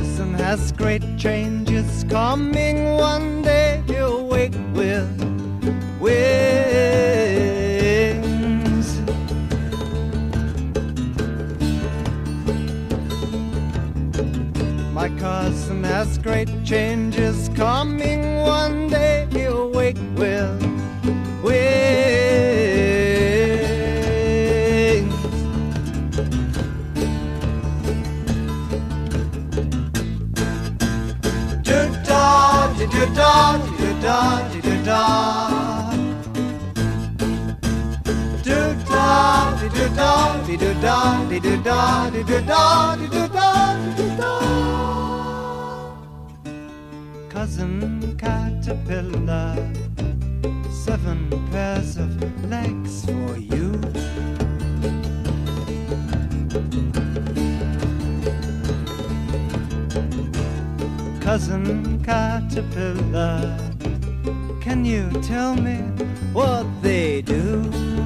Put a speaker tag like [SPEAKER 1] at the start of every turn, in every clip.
[SPEAKER 1] cousin has great changes coming. One day he'll wake with wings. My cousin has great changes coming. One day he'll wake with wings. Do-da, do-da, do-da, do-da. Do-da, do-da, do-da, do-da, do-da, do-da, do-da. Cousin Caterpillar, 7 pairs of legs for you. Cousin Caterpillar, can you tell me what they do?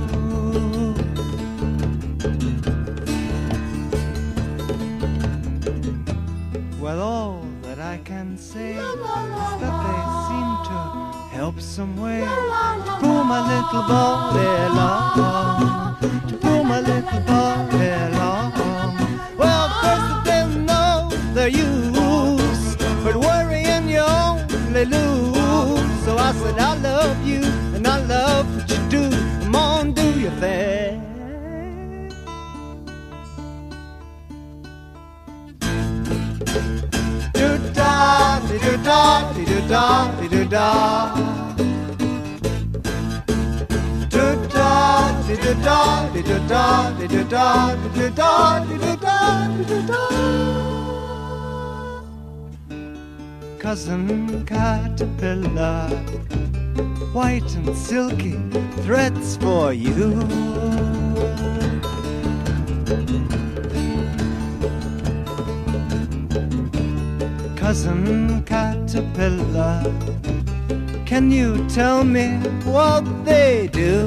[SPEAKER 1] Well, all that I can say is that they seem to help some way to pull my little body along, to pull my little body along. Well, first I didn't know their use, but worrying you only lose. So I said I love you and I love what you do. Come on, do your thing. Do-da, do-da, do-da, do-da. Do-da, do-da, do-da, do-da, do-da, do-da, do-da. Cousin Caterpillar, white and silky threads for you. Cousin Caterpillar, can you tell me what they do?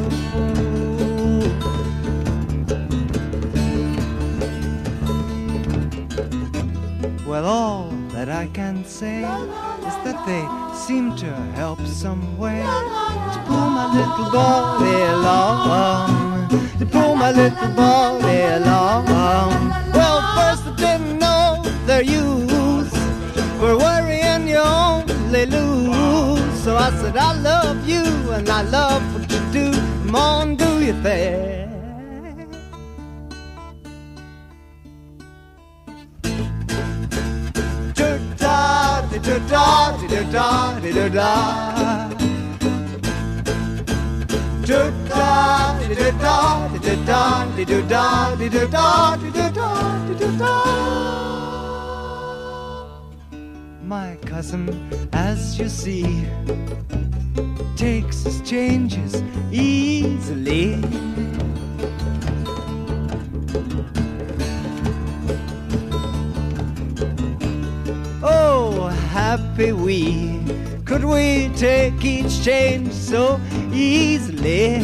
[SPEAKER 1] Well, all that I can say is that they seem to help some way to pull my little body along, to pull my little body along. Well, first I didn't know their use, for worrying you only lose. So I said I love you and I love what you do. Come on, do your thing. Do-da, do-da, do-da, do-da. Do-da, do-da, do-da, do-da, do-da, do-da, do-da. My cousin, as you see, takes his changes easily. Oh, happy we, could we take each change so easily?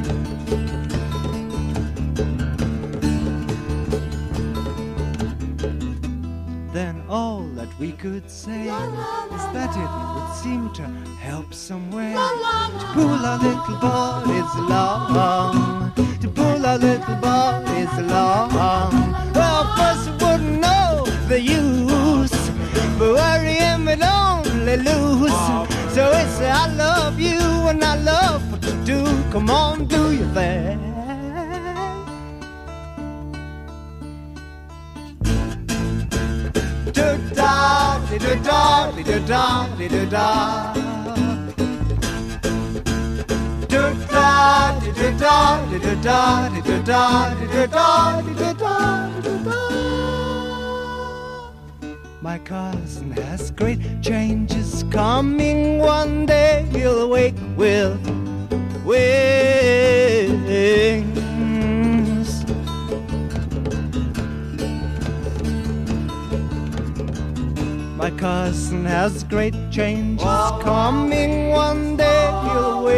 [SPEAKER 1] Then all that we could say is that it would seem to help some way to pull our little bodies along, to pull our little bodies along. Well, first we wouldn't know the use, but worrying we'd only lose. So we say I love you and I love what you do. Come on, do your thing. Do-da, do-da, do-da, do-da. Do-da, do-da, do-da, do-da, do-da, do-da, do-da. My cousin has great changes coming. One day he'll wake with wings. My cousin has great changes coming. One day he'll